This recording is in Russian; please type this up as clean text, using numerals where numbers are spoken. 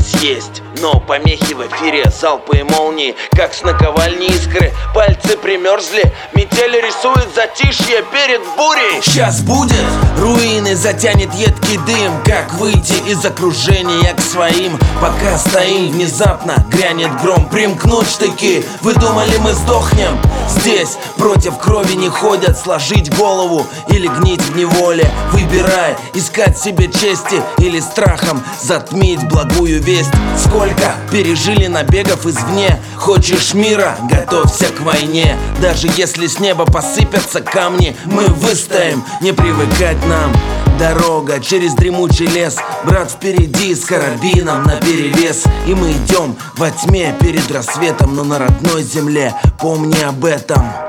съесть. Но помехи в эфире, залпы и молнии, как с наковальни искры. Пальцы примерзли, метель рисует затишье перед бурей. Сейчас будет, руины затянет едкий дым. Как выйти из окружения к своим? Пока стоим, внезапно грянет гром. Примкнуть штыки, вы думали мы сдохнем? Здесь против крови не ходят. Сложить голову или гнить в неволе. Выбирай, искать себе чести или страхом затмить благую весть. Сколько пережили набегов извне. Хочешь мира, готовься к войне. Даже если с неба посыпятся камни, мы выстоим, не привыкать нам. Дорога через дремучий лес, брат впереди с карабином наперевес. И мы идем во тьме перед рассветом, но на родной земле помни об этом.